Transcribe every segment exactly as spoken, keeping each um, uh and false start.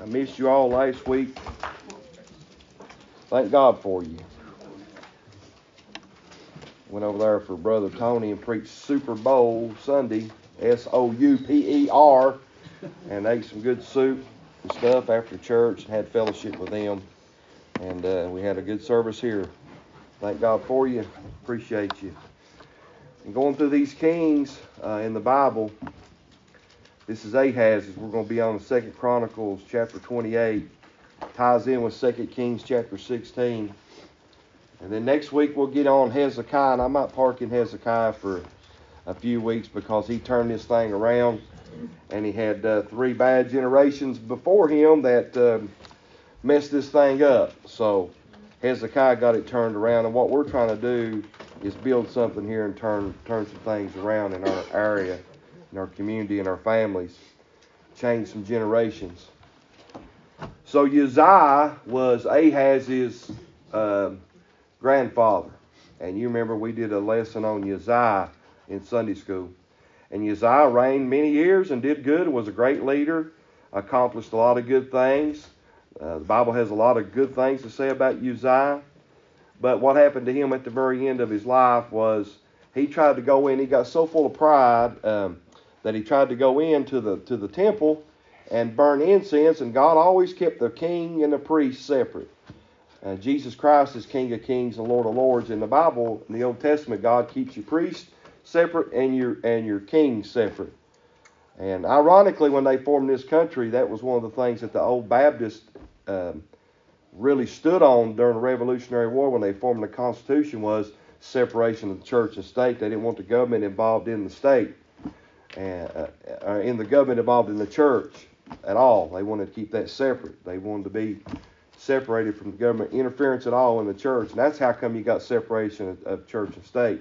I missed you all last week. Thank God for you. Went over there for Brother Tony and preached Super Bowl Sunday, S O U P E R, and ate some good soup and stuff after church and had fellowship with them. And uh, we had a good service here. Thank God for you. Appreciate you. And going through these kings uh, in the Bible, this is Ahaz. We're going to be on Second Chronicles chapter twenty-eight. Ties in with Second Kings chapter sixteen. And then next week we'll get on Hezekiah. And I might park in Hezekiah for a few weeks because he turned this thing around. And he had uh, three bad generations before him that uh, messed this thing up. So Hezekiah got it turned around. And what we're trying to do is build something here and turn, turn some things around in our area, in our community, in our families. Change some generations. So Uzziah was Ahaz's uh, grandfather. And you remember we did a lesson on Uzziah in Sunday school. And Uzziah reigned many years and did good, was a great leader, accomplished a lot of good things. Uh, the Bible has a lot of good things to say about Uzziah. But what happened to him at the very end of his life was he tried to go in. He got so full of pride um, that he tried to go into the to the temple and burn incense. And God always kept the king and the priest separate. Uh, Jesus Christ is King of Kings and Lord of Lords. In the Bible, in the Old Testament, God keeps your priest separate and your and your king separate. And ironically, when they formed this country, that was one of the things that the old Baptists um, really stood on during the Revolutionary War when they formed the Constitution was separation of the church and state. They didn't want the government involved in the state and uh, uh, in the government involved in the church at all. They wanted to keep that separate. They wanted to be separated from the government interference at all in the church. And that's how come you got separation of, of church and state.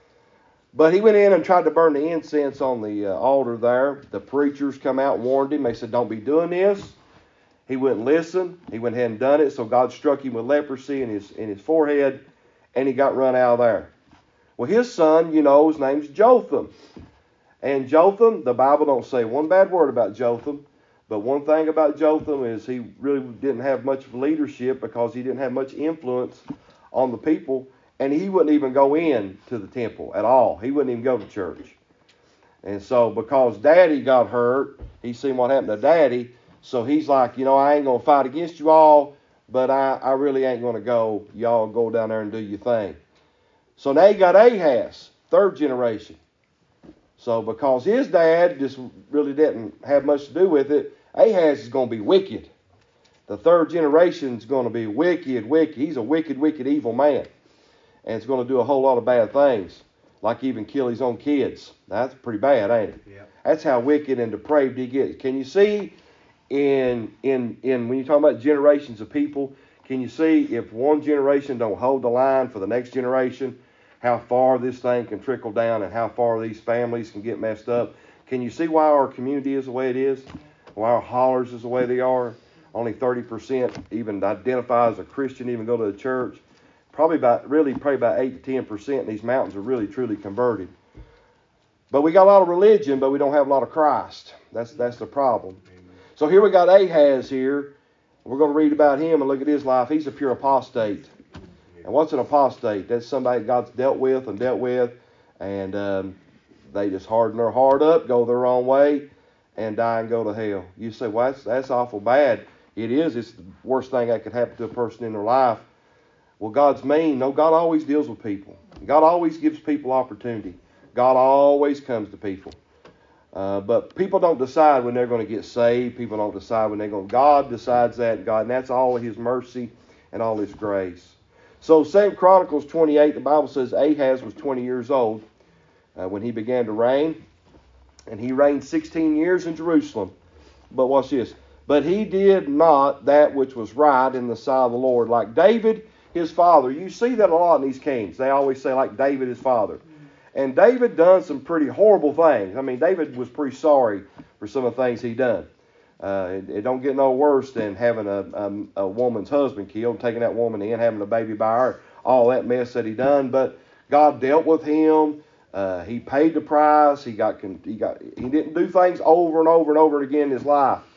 But he went in and tried to burn the incense on the uh, altar there. The preachers come out and warned him. They said, don't be doing this. He wouldn't listen. He went ahead and done it. So God struck him with leprosy in his in his forehead, and he got run out of there. Well, his son, you know, his name's Jotham. And Jotham, the Bible don't say one bad word about Jotham. But one thing about Jotham is he really didn't have much leadership because he didn't have much influence on the people. And he wouldn't even go in to the temple at all. He wouldn't even go to church. And so because Daddy got hurt, he seen what happened to Daddy. So he's like, you know, I ain't going to fight against you all, but I, I really ain't going to go. Y'all go down there and do your thing. So now you got Ahaz, third generation. So because his dad just really didn't have much to do with it, Ahaz is going to be wicked. The third generation is going to be wicked, wicked. He's a wicked, wicked, evil man. And it's going to do a whole lot of bad things, like even kill his own kids. That's pretty bad, ain't it? Yeah. That's how wicked and depraved he gets. Can you see in in in when you talk about generations of people, can you see if one generation don't hold the line for the next generation, how far this thing can trickle down and how far these families can get messed up? Can you see why our community is the way it is? Why our hollers is the way they are? Only thirty percent even identify as a Christian, even go to the church. Probably about, really, probably about eight to ten percent in these mountains are really, truly converted. But we got a lot of religion, but we don't have a lot of Christ. That's that's the problem. Amen. So here we got Ahaz here. We're going to read about him and look at his life. He's a pure apostate. And what's an apostate? That's somebody God's dealt with and dealt with, and um, they just harden their heart up, go their own way, and die and go to hell. You say, well, that's, that's awful bad. It is. It's the worst thing that could happen to a person in their life. Well, God's mean. No, God always deals with people. God always gives people opportunity. God always comes to people. Uh, but people don't decide when they're going to get saved. People don't decide when they're going to. God decides that, God, and that's all of His mercy and all His grace. So Second Chronicles twenty-eight, the Bible says Ahaz was twenty years old uh, when he began to reign. And he reigned sixteen years in Jerusalem. But watch this. But he did not that which was right in the sight of the Lord, like David his father. You see that a lot in these kings. They always say like David his father. And David done some pretty horrible things. I mean, David was pretty sorry for some of the things he done. Uh, it, it don't get no worse than having a, a, a woman's husband killed, taking that woman in, having a baby by her, all that mess that he done. But God dealt with him. Uh, he paid the price. He got he got he didn't do things over and over and over again in his life.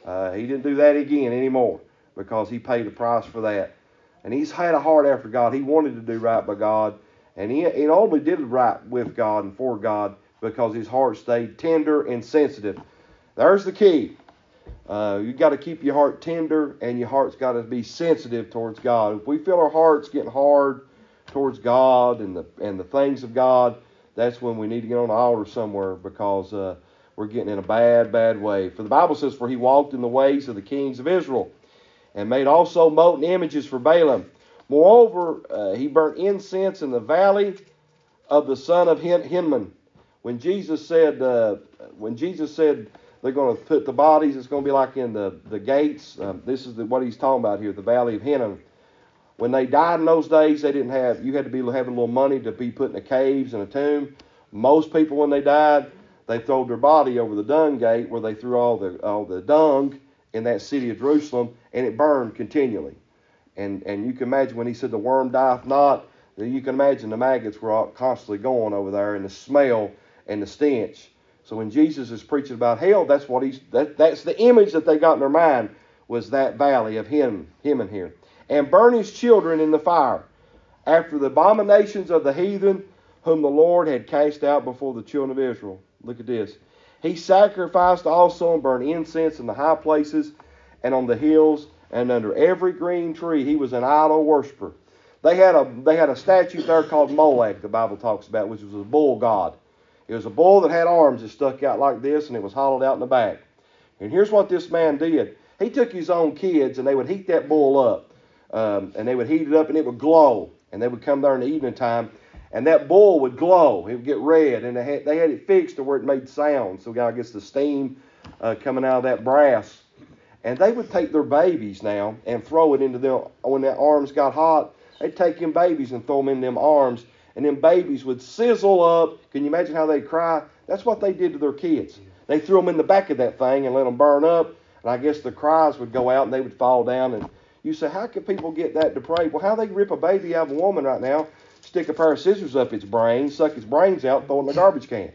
Uh, he didn't do that again anymore because he paid the price for that. And he's had a heart after God. He wanted to do right by God. And he, he only did right with God and for God because his heart stayed tender and sensitive. There's the key. Uh, you got to keep your heart tender, and your heart's got to be sensitive towards God. If we feel our hearts getting hard towards God and the and the things of God, that's when we need to get on the altar somewhere, because uh, we're getting in a bad, bad way. For the Bible says, "For he walked in the ways of the kings of Israel, and made also molten images for Balaam. Moreover, uh, he burnt incense in the valley of the son of Hin- Hinnom." When Jesus said, uh, when Jesus said they're going to put the bodies, it's going to be like in the the gates. Um, this is the, what he's talking about here, the valley of Hinnom. When they died in those days, they didn't have. You had to be having a little money to be put in the caves and a tomb. Most people, when they died, they threw their body over the dung gate, where they threw all the all the dung in that city of Jerusalem, and it burned continually. And and you can imagine when he said the worm dieth not, you can imagine the maggots were all constantly going over there, and the smell and the stench. So when Jesus is preaching about hell, that's what he's that, that's the image that they got in their mind, was that valley of him, him in here. And burn his children in the fire, after the abominations of the heathen, whom the Lord had cast out before the children of Israel. Look at this. He sacrificed also and burned incense in the high places and on the hills and under every green tree. He was an idol worshiper. They had a they had a statue there called Molech, the Bible talks about, which was a bull god. It was a bull that had arms that stuck out like this, and it was hollowed out in the back. And here's what this man did. He took his own kids, and they would heat that bull up. Um, and they would heat it up, and it would glow. And they would come there in the evening time, and that bull would glow. It would get red, and they had, they had it fixed to where it made sound. So I guess the steam uh, coming out of that brass. And they would take their babies now and throw it into them. When their arms got hot, they'd take them babies and throw them in them arms. And them babies would sizzle up. Can you imagine how they'd cry? That's what they did to their kids. They threw them in the back of that thing and let them burn up. And I guess the cries would go out and they would fall down. And you say, how can people get that depraved? Well, how they rip a baby out of a woman right now, stick a pair of scissors up its brain, suck its brains out, throw it in the garbage can.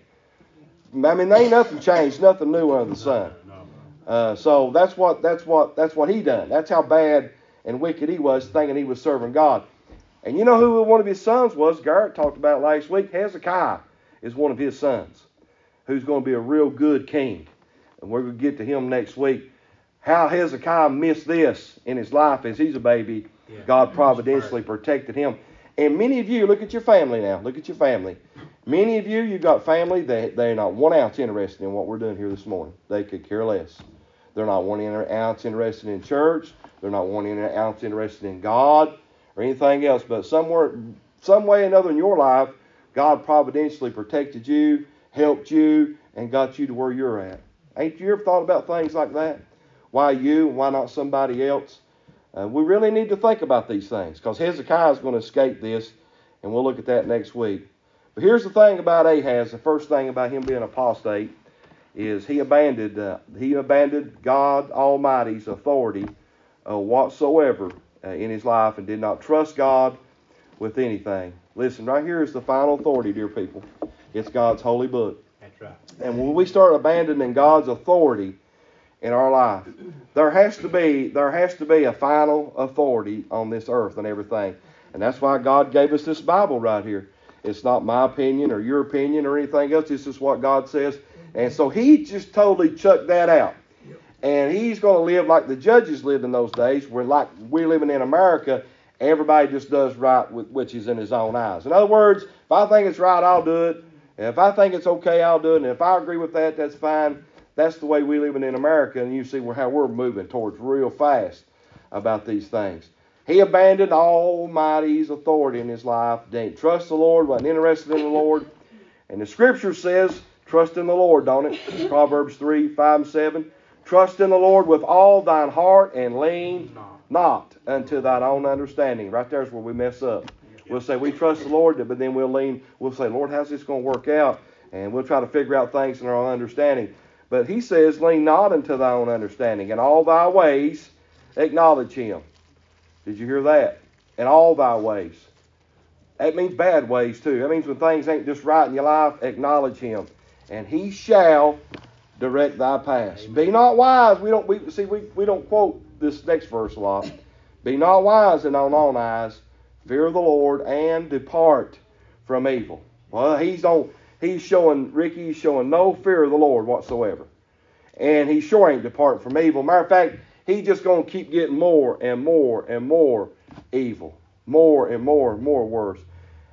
I mean, there ain't nothing changed, nothing new under the sun. Uh, so that's what that's what that's what he done. That's how bad and wicked he was, thinking he was serving God. And you know who one of his sons was? Garrett talked about it last week. Hezekiah is one of his sons, who's going to be a real good king. And we're going to get to him next week. How Hezekiah missed this in his life as he's a baby. Yeah. God providentially protected him. And many of you, look at your family now. Look at your family. Many of you, you've got family that they're not one ounce interested in what we're doing here this morning. They could care less. They're not one ounce interested in church. They're not one ounce interested in God or anything else. But somewhere, some way or another in your life, God providentially protected you, helped you, and got you to where you're at. Ain't you ever thought about things like that? Why you? Why not somebody else? Uh, we really need to think about these things, because Hezekiah is going to escape this, and we'll look at that next week. But here's the thing about Ahaz. The first thing about him being apostate is he abandoned uh, he abandoned God Almighty's authority uh, whatsoever uh, in his life, and did not trust God with anything. Listen, right here is the final authority, dear people. It's God's holy book. That's right. And when we start abandoning God's authority in our life, there has to be there has to be a final authority on this earth and everything. And that's why God gave us this Bible right here. It's not my opinion or your opinion or anything else. It's just what God says. And so he just totally chucked that out. And he's going to live like the judges lived in those days, where like we're living in America, everybody just does right with which is in his own eyes. In other words, if I think it's right, I'll do it. And if I think it's okay, I'll do it. And if I agree with that, that's fine. That's the way we living in America, and you see how we're moving towards real fast about these things. He abandoned Almighty's authority in his life. Didn't trust the Lord, wasn't interested in the Lord. And the Scripture says, trust in the Lord, don't it? Proverbs three, five, and seven. Trust in the Lord with all thine heart, and lean not unto thine own understanding. Right there's where we mess up. We'll say we trust the Lord, but then we'll lean. We'll say, Lord, how's this going to work out? And we'll try to figure out things in our own understanding. But he says, lean not unto thy own understanding. In all thy ways, acknowledge him. Did you hear that? In all thy ways. That means bad ways too. That means when things ain't just right in your life, acknowledge him. And he shall direct thy paths. Be not wise. We don't we see we, we don't quote this next verse a lot. Be not wise in thine own eyes. Fear the Lord and depart from evil. Well, he's on he's showing Ricky, he's showing no fear of the Lord whatsoever. And he sure ain't departing from evil. Matter of fact, he's just gonna keep getting more and more and more evil. More and more and more worse.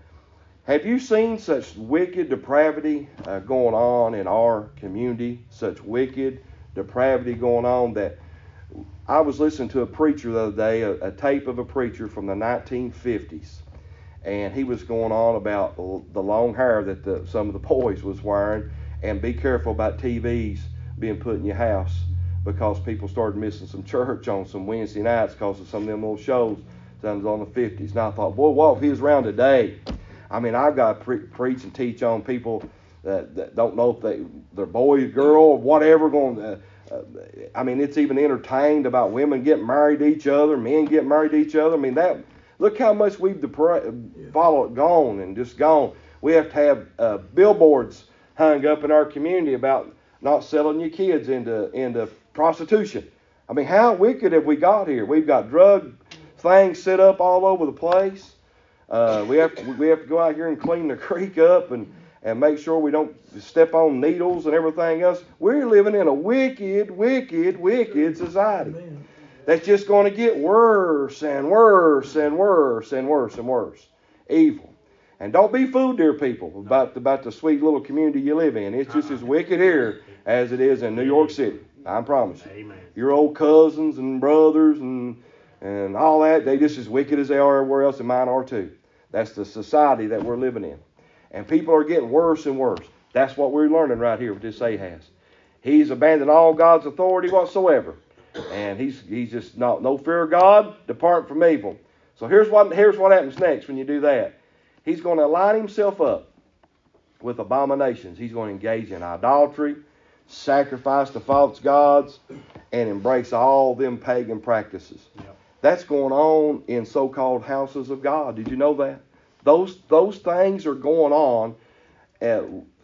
Have you seen such wicked depravity uh, going on in our community? Such wicked depravity going on that I was listening to a preacher the other day, a, a tape of a preacher from the nineteen fifties. And he was going on about the long hair that the, some of the boys was wearing. And be careful about T Vs being put in your house, because people started missing some church on some Wednesday nights because of some of them little shows that was on the fifties. And I thought, boy, what if he was around today? I mean, I've got to pre- preach and teach on people that, that don't know if they, they're boy, girl, or whatever. Going, to, uh, I mean, it's even entertained about women getting married to each other, men getting married to each other. I mean, that look how much we've depra- followed, gone and just gone. We have to have uh, billboards hung up in our community about not selling your kids into into prostitution. I mean, how wicked have we got here? We've got drug things set up all over the place. Uh, we have to, we have to go out here and clean the creek up and, and make sure we don't step on needles and everything else. We're living in a wicked, wicked, wicked society that's just going to get worse and worse and worse and worse and worse. Evil. And don't be fooled, dear people, about, about the sweet little community you live in. It's just as wicked here as it is in New York City. I promise you. Amen. Your old cousins and brothers and and all that, they just as wicked as they are everywhere else, and mine are too. That's the society that we're living in. And people are getting worse and worse. That's what we're learning right here with this Ahaz. He's abandoned all God's authority whatsoever. And he's he's just not no fear of God, depart from evil. So here's what here's what happens next when you do that. He's going to line himself up with abominations. He's going to engage in idolatry, sacrifice to false gods, and embrace all them pagan practices. Yep. That's going on in so-called houses of God. Did you know that? Those those things are going on at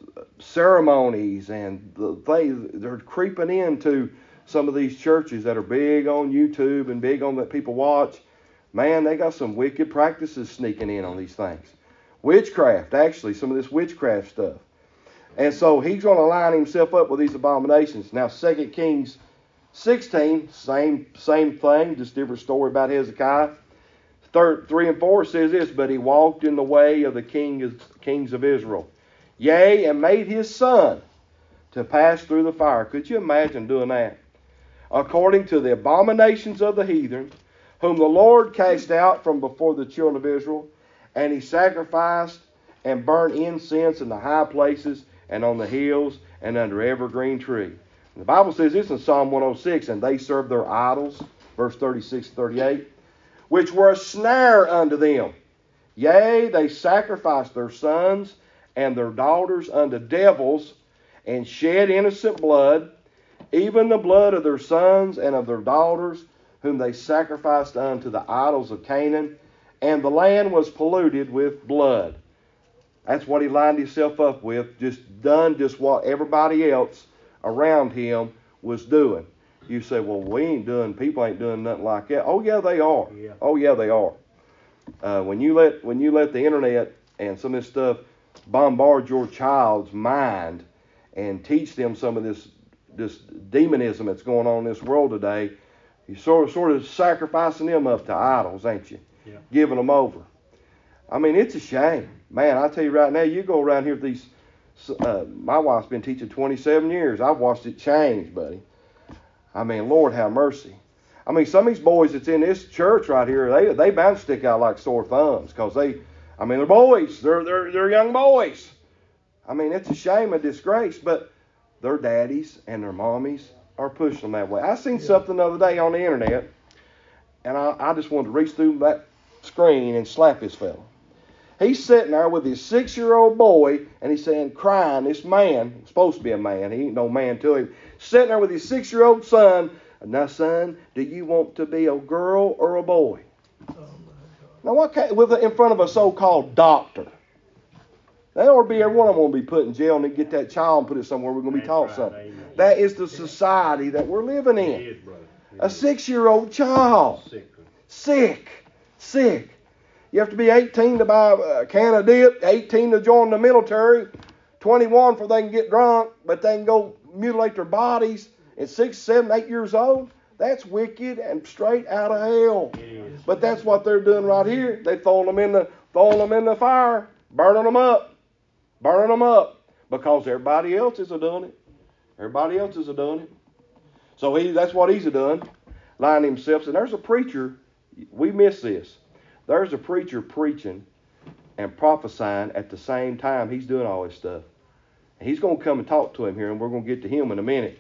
ceremonies, and the things, they're creeping into some of these churches that are big on YouTube and big on that people watch. Man, they got some wicked practices sneaking in on these things. Witchcraft, actually, some of this witchcraft stuff. And so he's going to line himself up with these abominations. Now, Second Kings sixteen, same same thing, just different story about Hezekiah. Third, three and four says this, but he walked in the way of the king, kings of Israel. Yea, and made his son to pass through the fire. Could you imagine doing that? According to the abominations of the heathen, whom the Lord cast out from before the children of Israel, and he sacrificed and burnt incense in the high places and on the hills and under every green tree. And the Bible says this in Psalm one oh six, and they served their idols, verse thirty-six and thirty-eight, which were a snare unto them. Yea, they sacrificed their sons and their daughters unto devils, and shed innocent blood, even the blood of their sons and of their daughters, whom they sacrificed unto the idols of Canaan, and the land was polluted with blood. That's what he lined himself up with, just done just what everybody else around him was doing. You say, well, we ain't doing, people ain't doing nothing like that. Oh, yeah, they are. Yeah. Oh, yeah, they are. Uh, when you let when you let the internet and some of this stuff bombard your child's mind and teach them some of this this demonism that's going on in this world today, you're sort of, sort of sacrificing them up to idols, ain't you? Yeah. Giving them over. I mean, it's a shame. Man, I tell you right now, you go around here with these, uh, my wife's been teaching twenty-seven years. I've watched it change, buddy. I mean, Lord have mercy. I mean, some of these boys that's in this church right here, they they bound to stick out like sore thumbs because they, I mean, they're boys. They're, they're, they're young boys. I mean, it's a shame and disgrace, but their daddies and their mommies are pushing them that way. I seen yeah. something the other day on the internet, and I, I just wanted to reach through that screen and slap this fella. He's sitting there with his six-year-old boy, and he's saying, crying, this man, supposed to be a man, he ain't no man to him, sitting there with his six-year-old son. Now, son, do you want to be a girl or a boy? Oh now, what kind, with in front of a so-called doctor? They ought to be, every one of them will be put in jail and get that child and put it somewhere we're going to be taught something. That is the society that we're living in. A six-year-old child. Sick. Sick. You have to be eighteen to buy a can of dip, eighteen to join the military, twenty-one for they can get drunk, but they can go mutilate their bodies at six, seven, eight years old. That's wicked and straight out of hell. But that's what they're doing right here. They're throwing them in the throwing them in the fire, burning them up, burning them up, because everybody else is a doing it. Everybody else is a doing it. So he that's what he's a doing, lying himself. And there's a preacher. We miss this. There's a preacher preaching and prophesying at the same time he's doing all this stuff. And he's going to come and talk to him here, and we're going to get to him in a minute.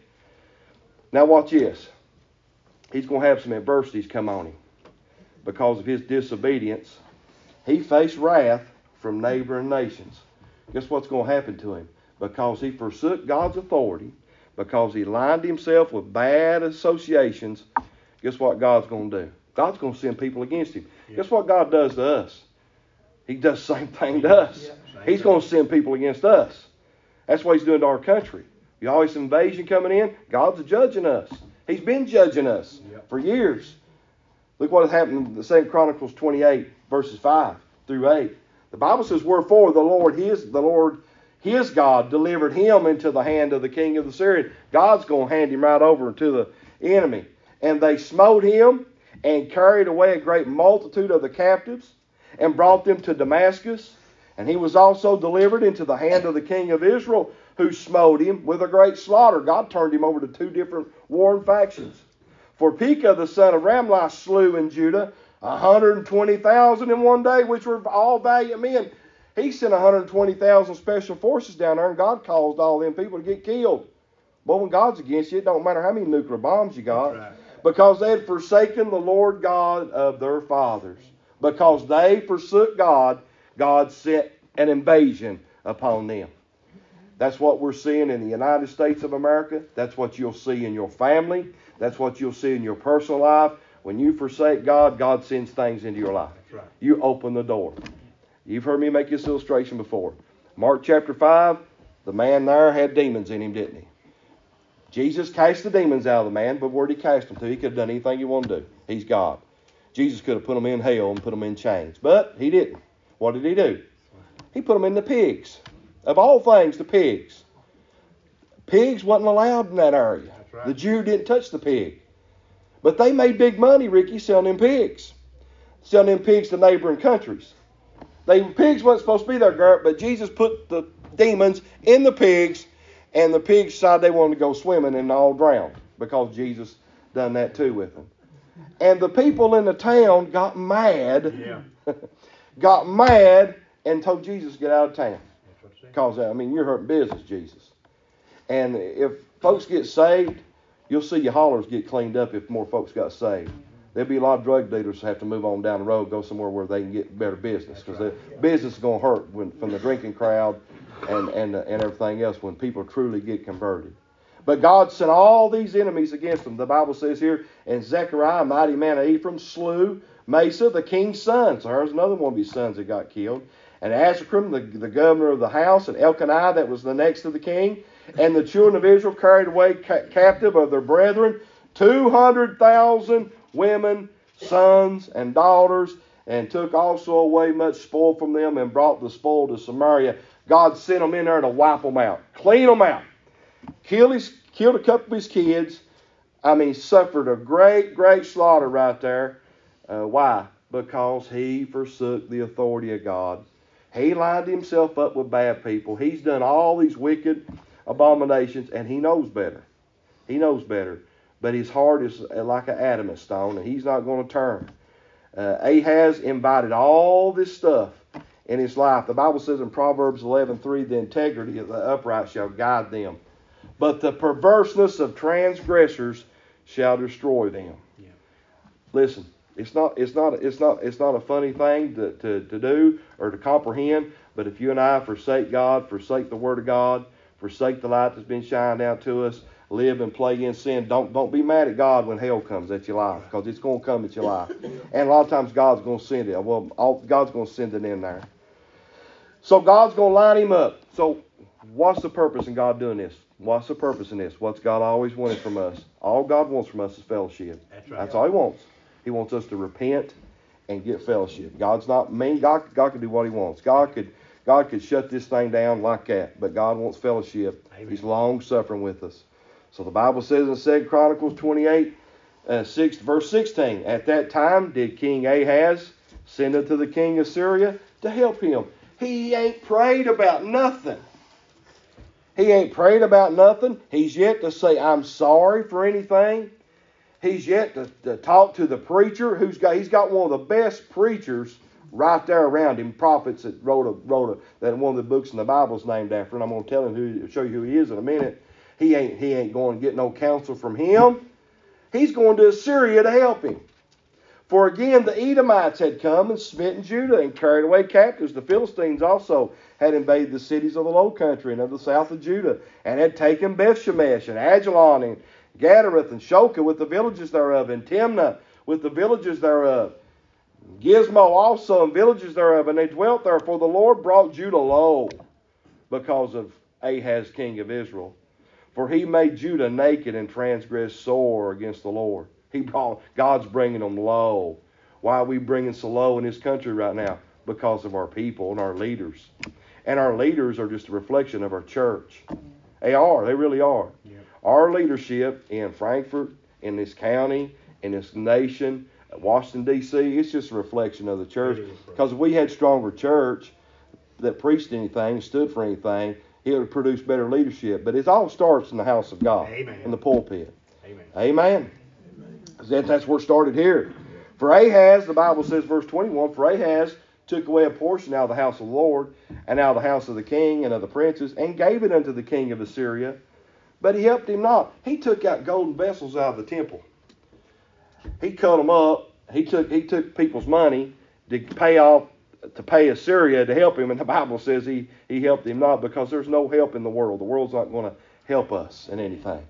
Now watch this. He's going to have some adversities come on him because of his disobedience. He faced wrath from neighboring nations. Guess what's going to happen to him? Because he forsook God's authority, because he lined himself with bad associations, guess what God's going to do? God's going to send people against him. Yeah. Guess what God does to us? He does the same thing to us. Yeah. He's going to send people against us. That's what he's doing to our country. You always invasion coming in, God's judging us. He's been judging us yeah. for years. Look what has happened in the Second Chronicles twenty-eight, verses five through eight. The Bible says, wherefore the Lord, his, the Lord, his God, delivered him into the hand of the king of the Syrian. God's going to hand him right over to the enemy. And they smote him and carried away a great multitude of the captives and brought them to Damascus. And he was also delivered into the hand of the king of Israel, who smote him with a great slaughter. God turned him over to two different warring factions. For Pekah, the son of Ramlah, slew in Judah one hundred twenty thousand in one day, which were all valiant men. He sent one hundred twenty thousand special forces down there, and God caused all them people to get killed. But when God's against you, it don't matter how many nuclear bombs you got. Right. Because they had forsaken the Lord God of their fathers. Because they forsook God, God sent an invasion upon them. That's what we're seeing in the United States of America. That's what you'll see in your family. That's what you'll see in your personal life. When you forsake God, God sends things into your life. That's right. You open the door. You've heard me make this illustration before. Mark chapter five, the man there had demons in him, didn't he? Jesus cast the demons out of the man, but where did he cast them to? He could have done anything he wanted to do. He's God. Jesus could have put them in hell and put them in chains, but he didn't. What did he do? He put them in the pigs. Of all things, the pigs. Pigs wasn't allowed in that area. That's right. The Jew didn't touch the pig. But they made big money, Ricky, selling them pigs. Selling them pigs to neighboring countries. They pigs wasn't supposed to be there, Gert, but Jesus put the demons in the pigs, and the pigs decided they wanted to go swimming and all drowned because Jesus done that too with them. And the people in the town got mad, yeah. got mad and told Jesus to get out of town. Because, I mean, you're hurting business, Jesus. And if folks get saved, you'll see your hollers get cleaned up if more folks got saved. There'll be a lot of drug dealers who have to move on down the road, go somewhere where they can get better business. Because right. the business is going to hurt when, from the drinking crowd and, and, and everything else when people truly get converted. But God sent all these enemies against them. The Bible says here, and Zechariah, a mighty man of Ephraim, slew Mesa, the king's son. So there's another one of his sons that got killed. And Azrikam, the, the governor of the house, and Elkanah, that was the next of the king. And the children of Israel carried away ca- captive of their brethren two hundred thousand women, sons, and daughters, and took also away much spoil from them and brought the spoil to Samaria. God sent them in there to wipe them out, clean them out. Killed, his, killed a couple of his kids. I mean, suffered a great, great slaughter right there. Uh, why? Because he forsook the authority of God. He lined himself up with bad people. He's done all these wicked abominations, and he knows better. He knows better. But his heart is like an adamant stone, and he's not going to turn. Uh, Ahaz invited all this stuff in his life. The Bible says in Proverbs eleven three, the integrity of the upright shall guide them, but the perverseness of transgressors shall destroy them. Yeah. Listen. It's not, it's not, it's not, it's not a funny thing to, to, to do or to comprehend. But if you and I forsake God, forsake the Word of God, forsake the light that's been shined out to us, live and play in sin, don't don't be mad at God when hell comes at your life, because it's going to come at your life. And a lot of times God's going to send it. Well, all, God's going to send it in there. So God's going to line him up. So what's the purpose in God doing this? What's the purpose in this? What's God always wanted from us? All God wants from us is fellowship. That's right. That's all He wants. He wants us to repent and get fellowship. God's not mean. God, God can do what He wants. God could, God could shut this thing down like that. But God wants fellowship. Amen. He's long suffering with us. So the Bible says in Second Chronicles twenty-eight, uh, six, verse sixteen, at that time did King Ahaz send unto the king of Syria to help him. He ain't prayed about nothing. He ain't prayed about nothing. He's yet to say, I'm sorry for anything. He's yet to, to talk to the preacher who's got, he's got one of the best preachers right there around him, prophets that wrote a, wrote a, that one of the books in the Bible is named after, and I'm going to tell him who, show you who he is in a minute. He ain't, he ain't going to get no counsel from him. He's going to Assyria to help him. For again, the Edomites had come and smitten Judah and carried away captives. The Philistines also had invaded the cities of the low country and of the south of Judah, and had taken Bethshemesh and Ajalon and Gadareth and Shoka with the villages thereof, and Timnah with the villages thereof, Gizmo also and villages thereof, and they dwelt there. For the Lord brought Judah low because of Ahaz king of Israel. For he made Judah naked and transgressed sore against the Lord. He brought, God's bringing them low. Why are we bringing so low in this country right now? Because of our people and our leaders. And our leaders are just a reflection of our church. They are. They really are. Yeah. Our leadership in Frankfort, in this county, in this nation, Washington, D C, it's just a reflection of the church. Because if we had stronger church that preached anything, stood for anything, it would produce better leadership. But it all starts in the house of God, Amen. In the pulpit. Amen. Amen. That, that's where it started here. For Ahaz, the Bible says, verse twenty-one, for Ahaz took away a portion out of the house of the Lord, and out of the house of the king and of the princes, and gave it unto the king of Assyria. But he helped him not. He took out golden vessels out of the temple. He cut them up. He took he took people's money to pay off to pay Assyria to help him, and the Bible says he he helped him not, because there's no help in the world. The world's not going to help us in anything.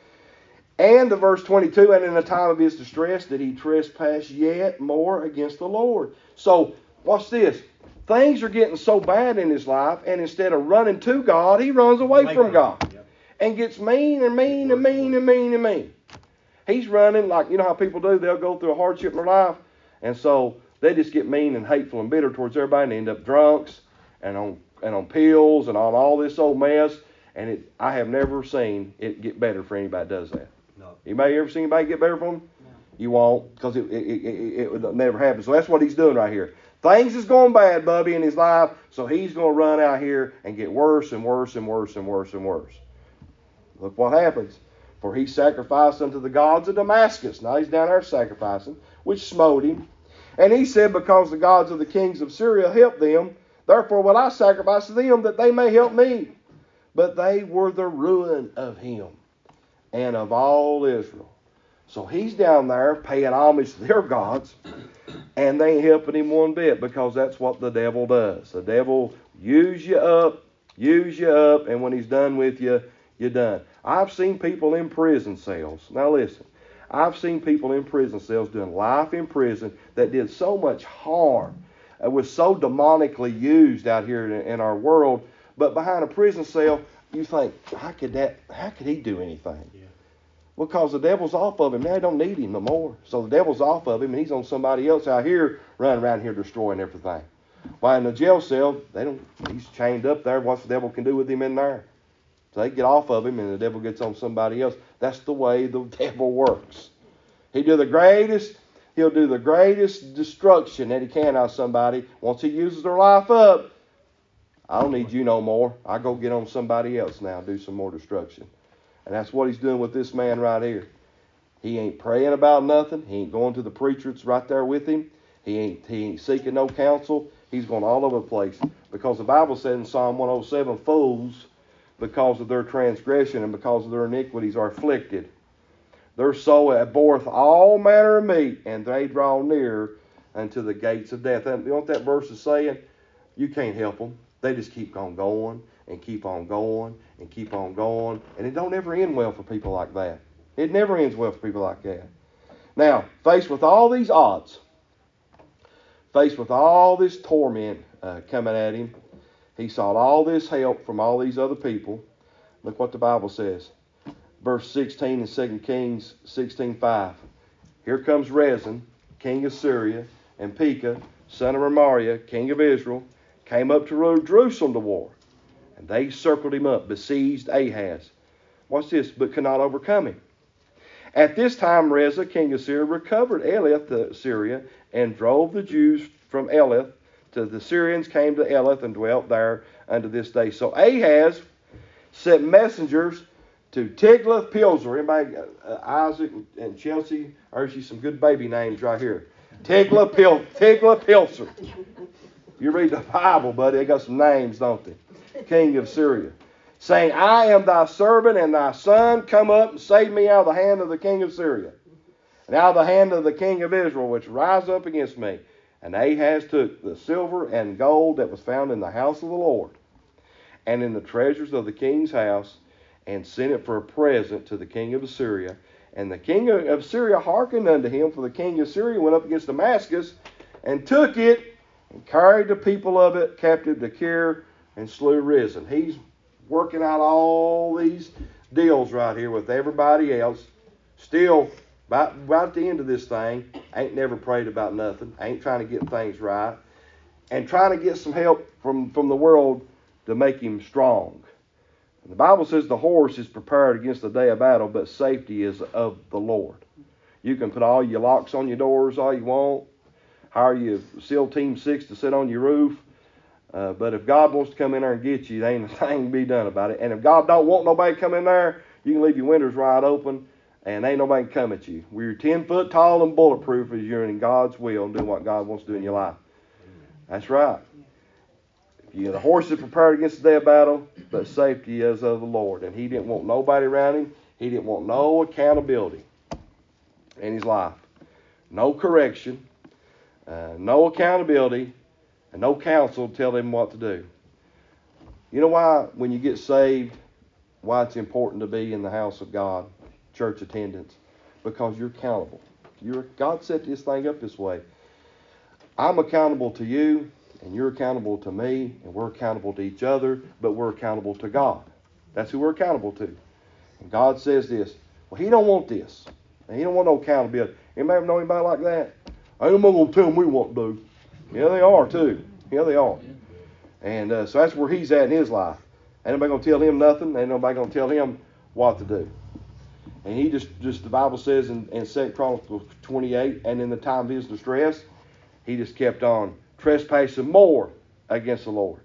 And the verse twenty-two, and in the time of his distress did he trespass yet more against the Lord. So, watch this. Things are getting so bad in his life, and instead of running to God, he runs away from God. Yep. And gets mean and mean and mean and mean and mean. He's running like, you know how people do, they'll go through a hardship in their life, and so they just get mean and hateful and bitter towards everybody, and end up drunks and on and on pills and on all this old mess. And it, I have never seen it get better for anybody that does that. No. Anybody ever seen anybody get better from them? No. You won't, because it, it, it, it, it would never happen. So that's what he's doing right here. Things is going bad, Bubby, in his life, so he's going to run out here and get worse and worse and worse and worse and worse. Look what happens. For he sacrificed unto the gods of Damascus. Now he's down there sacrificing, which smote him. And he said, because the gods of the kings of Syria helped them, therefore will I sacrifice to them, that they may help me. But they were the ruin of him and of all Israel. So he's down there paying homage to their gods, and they ain't helping him one bit, because that's what the devil does. The devil use you up, use you up, and when he's done with you, you're done. I've seen people in prison cells. Now listen, I've seen people in prison cells doing life in prison that did so much harm. It was so demonically used out here in, in our world. But behind a prison cell, you think, how could that? How could he do anything? Yeah. Because the devil's off of him. Now they don't need him no more. So the devil's off of him, and he's on somebody else out here running around here destroying everything. Why in the jail cell, they don't. He's chained up there. What the devil can do with him in there? So they get off of him, and the devil gets on somebody else. That's the way the devil works. He do the greatest. He'll do the greatest destruction that he can out of somebody. Once he uses their life up, I don't need you no more. I go get on somebody else now, do some more destruction. And that's what he's doing with this man right here. He ain't praying about nothing. He ain't going to the preacher that's right there with him. He ain't he ain't seeking no counsel. He's going all over the place. Because the Bible said in Psalm one oh seven, fools, because of their transgression and because of their iniquities, are afflicted. Their soul abhorreth all manner of meat, and they draw near unto the gates of death. And you know what that verse is saying? You can't help them. They just keep on going and keep on going and keep on going. And it don't ever end well for people like that. It never ends well for people like that. Now, faced with all these odds, faced with all this torment uh, coming at him, he sought all this help from all these other people. Look what the Bible says. Verse sixteen in Second Kings sixteen five. Here comes Rezin, king of Syria, and Pekah, son of Remariah, king of Israel, came up to rule Jerusalem to war. And they circled him up, besieged Ahaz. Watch this, but could not overcome him. At this time, Rezin, king of Syria, recovered Elath to Syria and drove the Jews from Elath. To the Syrians came to Elath and dwelt there unto this day. So Ahaz sent messengers to Tiglath-Pileser. Anybody, uh, Isaac and Chelsea, I heard you some good baby names right here. Tiglath-Pileser. You read the Bible, buddy, they got some names, don't they? King of Syria. Saying, I am thy servant and thy son. Come up and save me out of the hand of the king of Syria, and out of the hand of the king of Israel, which rise up against me. And Ahaz took the silver and gold that was found in the house of the Lord, and in the treasures of the king's house, and sent it for a present to the king of Assyria. And the king of Syria hearkened unto him, for the king of Syria went up against Damascus, and took it, and carried the people of it captive to Kir, and slew Rezin. He's working out all these deals right here with everybody else. Still, about, about at the end of this thing, ain't never prayed about nothing. Ain't trying to get things right. And trying to get some help from, from the world to make him strong. And the Bible says the horse is prepared against the day of battle, but safety is of the Lord. You can put all your locks on your doors all you want. Hire your SEAL Team six to sit on your roof. Uh, but if God wants to come in there and get you, there ain't a thing to be done about it. And if God don't want nobody to come in there, you can leave your windows wide open, and ain't nobody can come at you. We're ten foot tall and bulletproof as you're in God's will and doing what God wants to do in your life. That's right. You know, the horse is prepared against the day of battle, but safety is of the Lord. And he didn't want nobody around him. He didn't want no accountability in his life. No correction. Uh, no accountability. And no counsel to tell him what to do. You know why, when you get saved, why it's important to be in the house of God, church attendance? Because you're accountable. You're, God set this thing up this way. I'm accountable to you, and you're accountable to me, and we're accountable to each other, but we're accountable to God. That's who we're accountable to. And God says this. Well, he don't want this. And he don't want no accountability. Anybody ever know anybody like that? Ain't nobody going to tell me what to do. Yeah, they are too. Yeah, they are. And uh, so that's where he's at in his life. Ain't nobody going to tell him nothing. Ain't nobody going to tell him what to do. And he just, just the Bible says in, in Second Chronicles twenty-eight, and in the time of his distress, he just kept on trespassing more against the Lord.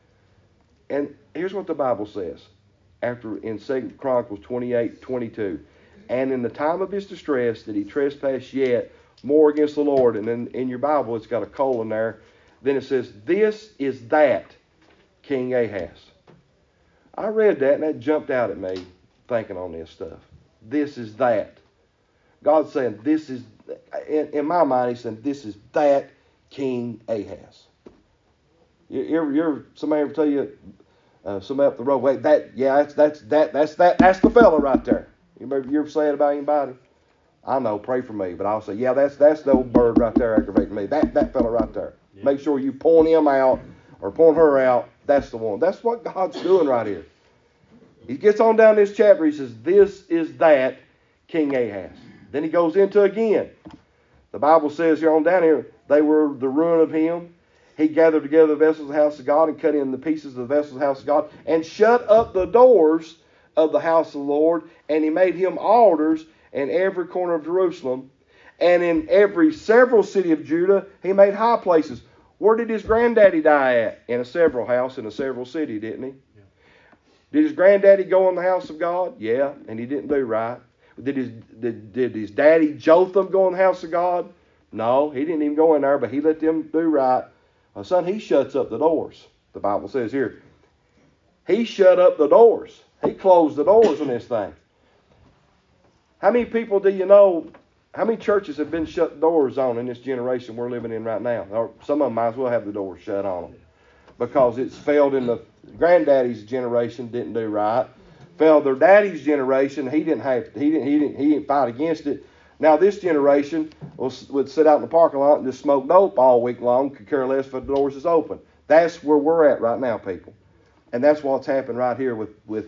And here's what the Bible says. After in Second Chronicles twenty-eight twenty-two, and in the time of his distress did he trespass yet more against the Lord. And then in your Bible, it's got a colon there. Then it says, this is that King Ahaz. I read that and that jumped out at me thinking on this stuff. This is that. God's saying, this is, in, in my mind, he's saying, this is that King Ahaz. You, you, ever, you ever, somebody ever tell you, uh, somebody up the road, wait, that, yeah, that's, that's, that, that's, that, that's the fella right there. You ever, you ever say it about anybody? I know, pray for me, but I'll say, yeah, that's that's the old bird right there aggravating me. That that fella right there. Yeah. Make sure you point him out or point her out. That's the one. That's what God's doing right here. He gets on down this chapter. He says, this is that King Ahaz. Then he goes into again. The Bible says here on down here, they were the ruin of him. He gathered together the vessels of the house of God and cut in the pieces of the vessels of the house of God and shut up the doors of the house of the Lord. And he made him altars in every corner of Jerusalem, and in every several city of Judah, he made high places. Where did his granddaddy die at? In a several house in a several city, didn't he? Yeah. Did his granddaddy go in the house of God? Yeah, and he didn't do right. Did his did, did his daddy Jotham go in the house of God? No, he didn't even go in there, but he let them do right. Well, son, he shuts up the doors. The Bible says here, he shut up the doors. He closed the doors on this thing. How many people do you know, how many churches have been shut doors on in this generation we're living in right now? Or some of them might as well have the doors shut on them. Because it's failed in the granddaddy's generation, didn't do right. Failed their daddy's generation, he didn't have, he didn't, he didn't, he didn't fight against it. Now this generation will, would sit out in the parking lot and just smoke dope all week long, could care less if the doors is open. That's where we're at right now, people. And that's what's happened right here with, with, with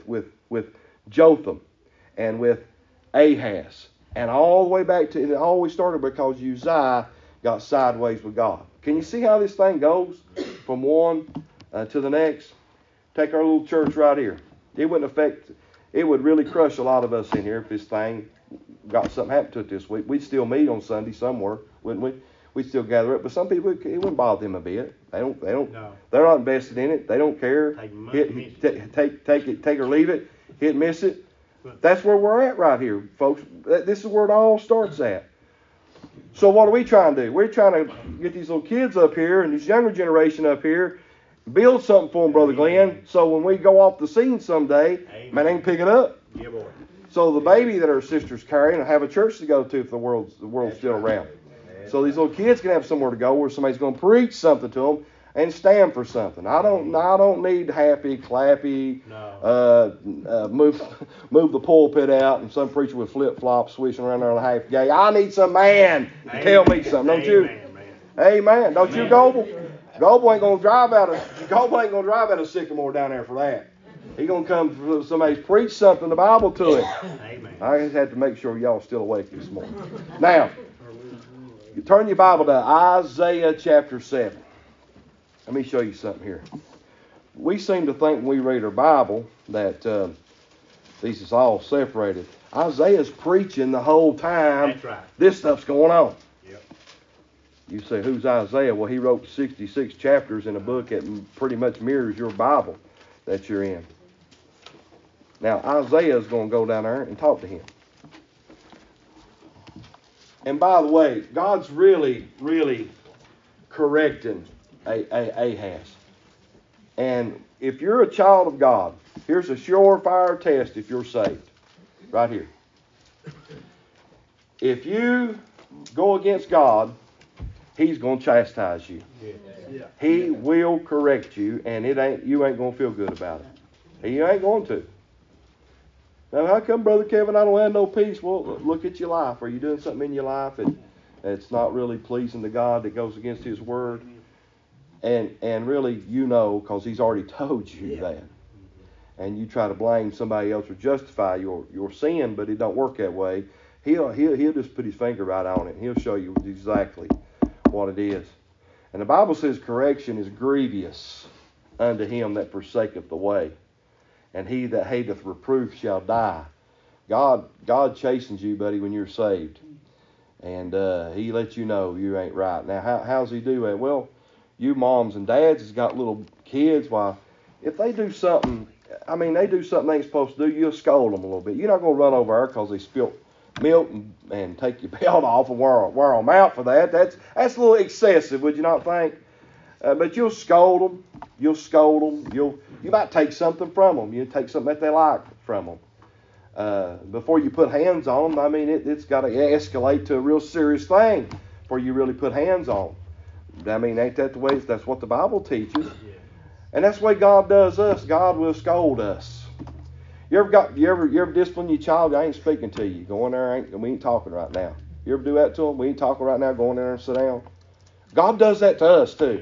with Jotham and with Ahaz. And all the way back to, it always started because Uzziah got sideways with God. Can you see how this thing goes from one uh, to the next? Take our little church right here. It wouldn't affect, it would really crush a lot of us in here if this thing got something happen to it this week. We'd still meet on Sunday somewhere, wouldn't we? We'd still gather up. But some people, it wouldn't bother them a bit. They don't, they don't, no. They're not invested in it. They don't care. Take, Hit, t- take, take it, take or leave it. Hit, miss it. That's where we're at right here, folks. This is where it all starts at. So what are we trying to do? We're trying to get these little kids up here and this younger generation up here, build something for them, Brother Glenn, so when we go off the scene someday, Amen. Man, they can pick it up. Yeah, boy. So the baby that our sisters carrying will have a church to go to if the world's, the world's still around. So these little kids can have somewhere to go where somebody's going to preach something to them and stand for something. I don't I don't need happy, clappy, no. uh, uh, move move the pulpit out and some preacher with flip-flops swishing around there on a half gay. I need some man to Amen. Tell me something, don't you? Amen, man. Amen. Don't Amen. You, Goble? Goble ain't gonna drive out of Goble ain't gonna drive out of Sycamore down there for that. He gonna come for somebody to preach something the Bible to him. Amen. I just had to make sure y'all still awake this morning. Now, you turn your Bible to Isaiah chapter seven. Let me show you something here. We seem to think when we read our Bible that uh, these is all separated. Isaiah's preaching the whole time. That's right. This stuff's going on. Yep. You say, who's Isaiah? Well, he wrote sixty-six chapters in a book that pretty much mirrors your Bible that you're in. Now, Isaiah is going to go down there and talk to him. And by the way, God's really, really correcting Ahaz. And if you're a child of God, here's a surefire test if you're saved. Right here. If you go against God, He's going to chastise you. He will correct you, and it ain't you ain't going to feel good about it. He ain't going to. Now, how come, Brother Kevin, I don't have no peace? Well, look at your life. Are you doing something in your life that that's not really pleasing to God, that goes against His Word? And and really, you know, because He's already told you yeah. that. And you try to blame somebody else or justify your, your sin, but it don't work that way. He'll, he'll, he'll just put His finger right on it, and He'll show you exactly what it is. And the Bible says correction is grievous unto him that forsaketh the way. And he that hateth reproof shall die. God God chastens you, buddy, when you're saved. And uh, He lets you know you ain't right. Now, how how's He do that? Well, you moms and dads has got little kids. Why, if they do something, I mean, they do something they ain't supposed to do, you'll scold them a little bit. You're not going to run over there because they spilt milk and, and take your belt off and wear, wear them out for that. That's, that's a little excessive, would you not think? Uh, but you'll scold them. You'll scold them. You'll you might take something from them. You take something that they like from them. Uh, before you put hands on them, I mean, it, it's got to escalate to a real serious thing before you really put hands on them. I mean, ain't that the way? That's what the Bible teaches. And that's the way God does us. God will scold us. You ever got? You ever? You ever discipline your child? I ain't speaking to you. Go in there. Ain't, we ain't talking right now. You ever do that to them? We ain't talking right now. Go in there and sit down. God does that to us too.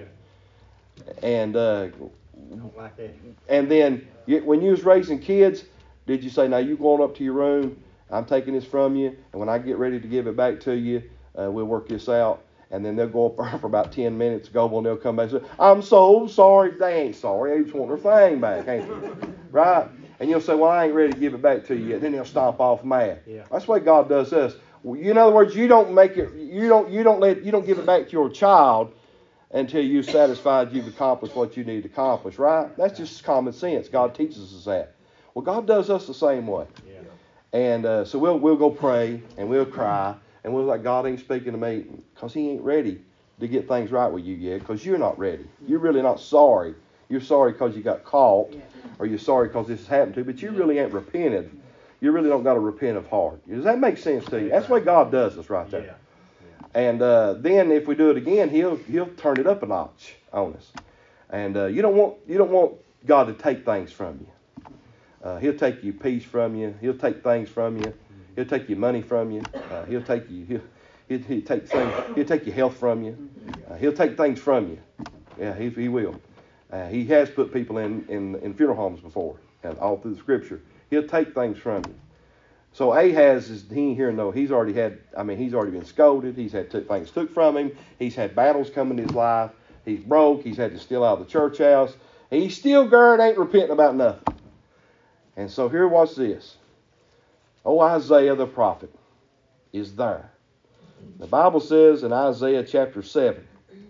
And uh, like that. And then you, when you was raising kids, did you say, "Now you going up to your room? I'm taking this from you, and when I get ready to give it back to you, uh, we'll work this out." And then they'll go up there for about ten minutes, go, and they'll come back and say, "I'm so sorry." They ain't sorry. They just want their thing back, ain't they? Right? And you'll say, "Well, I ain't ready to give it back to you yet." Then they'll stomp off mad. Yeah. That's the way God does us. In other words, you don't make it. You don't. You don't let. You don't give it back to your child until you're satisfied you've accomplished what you need to accomplish. Right? That's just common sense. God teaches us that. Well, God does us the same way. Yeah. And uh, so we'll we'll go pray and we'll cry. And we're like, God ain't speaking to me because He ain't ready to get things right with you yet, because you're not ready. You're really not sorry. You're sorry because you got caught, or you're sorry because this has happened to you, but you really ain't repented. You really don't got to repent of heart. Does that make sense to you? That's the way God does us right there. Yeah. And uh, then if we do it again, He'll He'll turn it up a notch on us. And uh, you don't want you don't want God to take things from you. Uh, he'll take your peace from you. He'll take things from you. He'll take your money from you. Uh, he'll take you. He'll, he'll, he'll take things. He'll take your health from you. Uh, he'll take things from you. Yeah, he, he will. Uh, he has put people in, in, in funeral homes before, and all through the Scripture. He'll take things from you. So Ahaz is he ain't here no. He's already had. I mean, he's already been scolded. He's had took, things took from him. He's had battles come in his life. He's broke. He's had to steal out of the church house. And he's still gird ain't repenting about nothing. And so here, watch this. Oh, Isaiah the prophet is there. The Bible says in Isaiah chapter seven,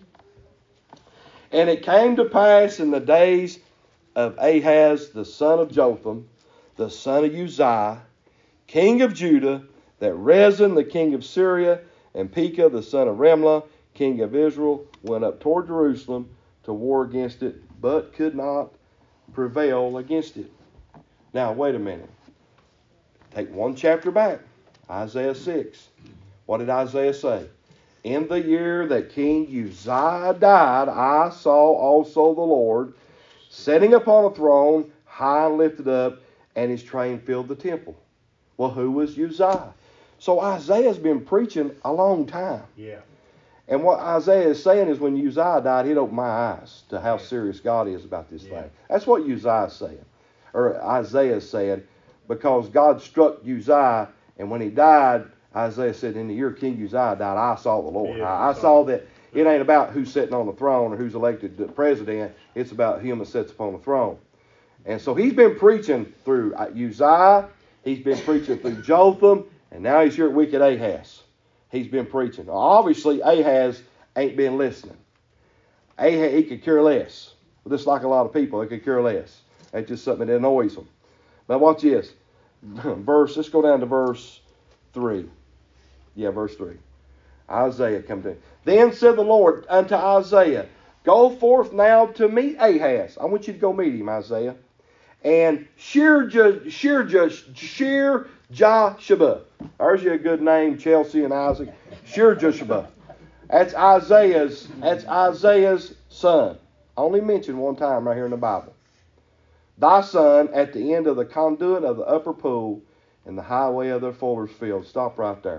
and it came to pass in the days of Ahaz the son of Jotham, the son of Uzziah, king of Judah, that Rezin the king of Syria and Pekah the son of Remlah, king of Israel, went up toward Jerusalem to war against it, but could not prevail against it. Now, wait a minute. Take one chapter back. Isaiah six. What did Isaiah say? In the year that King Uzziah died, I saw also the Lord sitting upon a throne, high and lifted up, and his train filled the temple. Well, who was Uzziah? So Isaiah's been preaching a long time. Yeah. And what Isaiah is saying is when Uzziah died, it opened my eyes to how serious God is about this yeah. thing. That's what Uzziah is saying. Or Isaiah said, because God struck Uzziah, and when he died, Isaiah said, in the year King Uzziah died, I saw the Lord. Yeah, I, I saw that it ain't about who's sitting on the throne or who's elected the president. It's about him that sits upon the throne. And so he's been preaching through Uzziah. He's been preaching through Jotham. And now he's here at wicked Ahaz. He's been preaching. Now, obviously, Ahaz ain't been listening. Ahaz, he could care less. Just like a lot of people, they could care less. That's just something that annoys them. Now watch this. Verse, let's go down to verse three. Yeah, verse three. Isaiah come to him. Then said the Lord unto Isaiah, go forth now to meet Ahaz. I want you to go meet him, Isaiah. And shear shear shear Joshua. There's you a good name, Chelsea and Isaac. Shear Joshua. That's Isaiah's. That's Isaiah's son. I only mentioned one time right here in the Bible. Thy son at the end of the conduit of the upper pool and the highway of the fuller's field. Stop right there.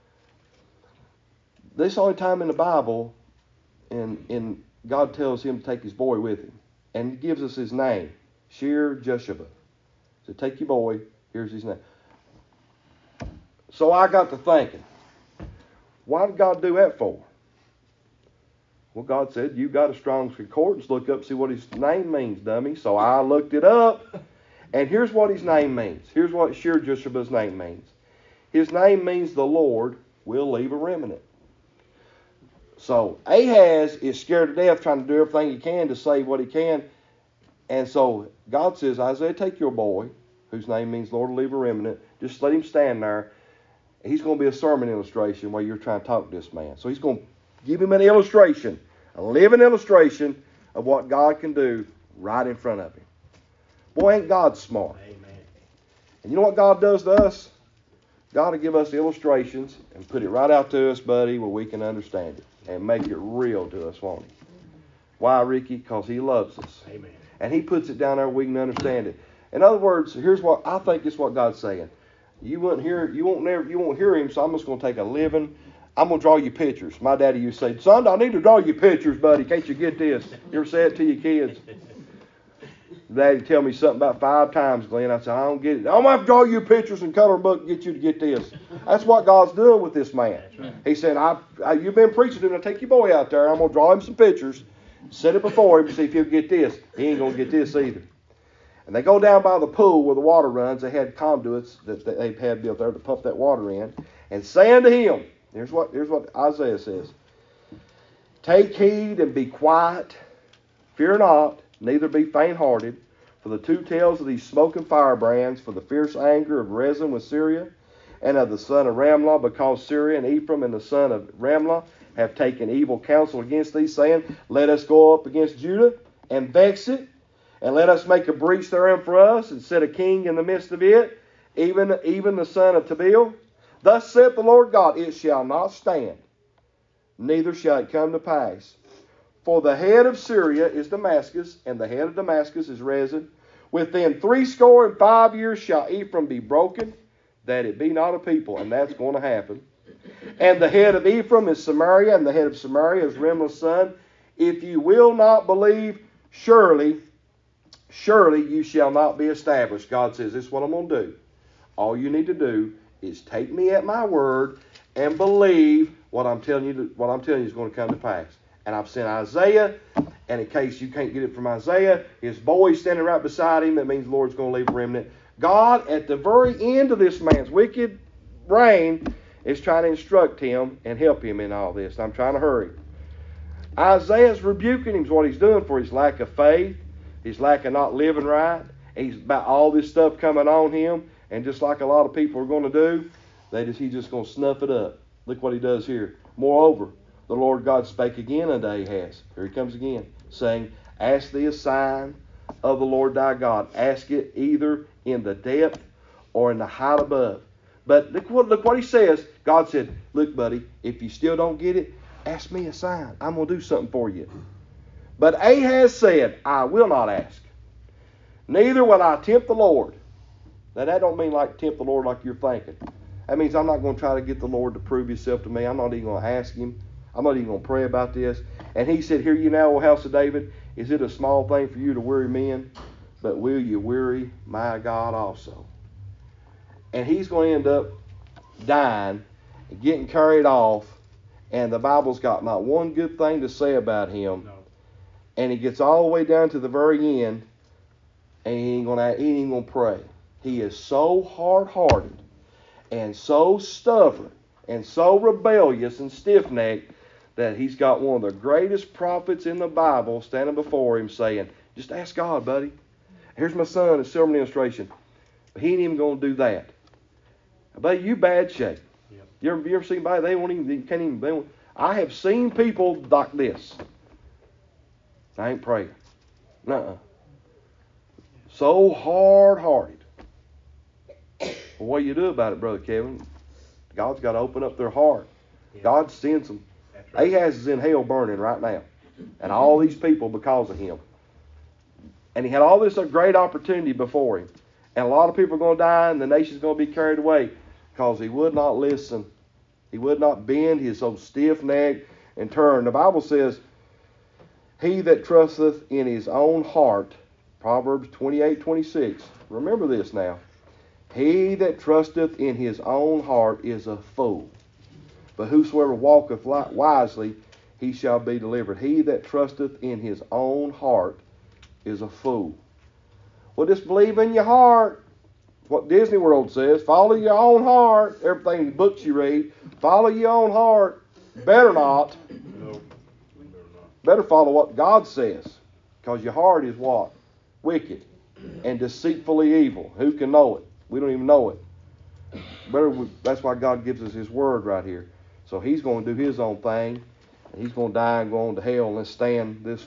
This is the only time in the Bible, and, and God tells him to take his boy with him. And he gives us his name. Shear Joshua. So take your boy. Here's his name. So I got to thinking, why did God do that for? Well, God said, you got a Strong's Concordance. Look up, see what his name means, dummy. So I looked it up. And here's what his name means. Here's what Shear Joshua's name means. His name means the Lord will leave a remnant. So Ahaz is scared to death trying to do everything he can to save what he can. And so God says, Isaiah, take your boy, whose name means Lord will leave a remnant. Just let him stand there. He's going to be a sermon illustration while you're trying to talk to this man. So he's going to give him an illustration, a living illustration of what God can do right in front of him. Boy, ain't God smart. Amen. And you know what God does to us? God will give us illustrations and put it right out to us, buddy, where we can understand it and make it real to us, won't he? Why, Ricky? Because he loves us. Amen. And he puts it down there where we can understand it. In other words, here's what I think is what God's saying. You won't hear, you won't never, you won't hear him. So I'm just going to take a living. I'm going to draw you pictures. My daddy used to say, "Son, I need to draw you pictures, buddy. Can't you get this?" You ever say it to your kids? Daddy tell me something about five times, Glenn. I said, I don't get it. I'm going to have to draw you pictures and color book and get you to get this. That's what God's doing with this man. Right. He said, I, I, you've been preaching to him. I take your boy out there. I'm going to draw him some pictures. Set it before him and see if he'll get this. He ain't going to get this either. And they go down by the pool where the water runs. They had conduits that they had built there to pump that water in. And say unto him, here's what, here's what Isaiah says. Take heed and be quiet. Fear not, neither be faint-hearted. For the two tails of these smoking firebrands, for the fierce anger of Rezin with Syria, and of the son of Ramlah, because Syria and Ephraim and the son of Ramlah have taken evil counsel against thee, saying, let us go up against Judah and vex it, and let us make a breach therein for us, and set a king in the midst of it, even, even the son of Tabeel. Thus saith the Lord God, it shall not stand, neither shall it come to pass. For the head of Syria is Damascus, and the head of Damascus is Rezin. Within threescore and five years shall Ephraim be broken, that it be not a people, and that's going to happen. And the head of Ephraim is Samaria, and the head of Samaria is Remlah's son. If you will not believe, surely surely you shall not be established. God says, this is what I'm going to do. All you need to do is take me at my word and believe what I'm telling you to, what I'm telling you is going to come to pass. And I've sent Isaiah, and in case you can't get it from Isaiah, his boy's standing right beside him. That means the Lord's going to leave a remnant. God, at the very end of this man's wicked reign, is trying to instruct him and help him in all this. I'm trying to hurry. Isaiah's rebuking him is what he's doing for his lack of faith, his lack of not living right. He's about all this stuff coming on him, and just like a lot of people are going to do, they just he's just going to snuff it up. Look what he does here. Moreover, the Lord God spake again unto Ahaz. Here he comes again, saying, ask thee a sign of the Lord thy God. Ask it either in the depth or in the height above. But look what, look what he says. God said, look, buddy, if you still don't get it, ask me a sign. I'm going to do something for you. But Ahaz said, I will not ask. Neither will I tempt the Lord. Now that don't mean like tempt the Lord like you're thinking. That means I'm not going to try to get the Lord to prove himself to me. I'm not even going to ask him. I'm not even going to pray about this. And he said, hear you now, O house of David, is it a small thing for you to weary men? But will you weary my God also? And he's going to end up dying and getting carried off. And the Bible's got not one good thing to say about him. No. And he gets all the way down to the very end, and he ain't going to, he ain't going to pray. He is so hard-hearted and so stubborn and so rebellious and stiff-necked that he's got one of the greatest prophets in the Bible standing before him saying, just ask God, buddy. Here's my son in silver ministration. But he ain't even going to do that. Buddy, you bad shape. Yep. You ever, you ever seen anybody, they won't even, they can't even, they won't. I have seen people like this. I ain't praying. Nuh-uh. So hard-hearted. Well, what do you do about it, Brother Kevin? God's got to open up their heart. Yeah. God sends them. Right. Ahaz is in hell burning right now. And all these people because of him. And he had all this a great opportunity before him. And a lot of people are going to die and the nation's going to be carried away because he would not listen. He would not bend. He is so stiff-necked and turn. The Bible says, he that trusteth in his own heart, Proverbs twenty-eight twenty-six. Remember this now. He that trusteth in his own heart is a fool. But whosoever walketh wisely, he shall be delivered. He that trusteth in his own heart is a fool. Well, just believe in your heart. What Disney World says, follow your own heart. Everything in the books you read, follow your own heart. Better not. No. Better follow what God says. Because your heart is what? Wicked and deceitfully evil. Who can know it? We don't even know it. Better, that's why God gives us his word right here. So he's going to do his own thing. And he's going to die and go on to hell and stand this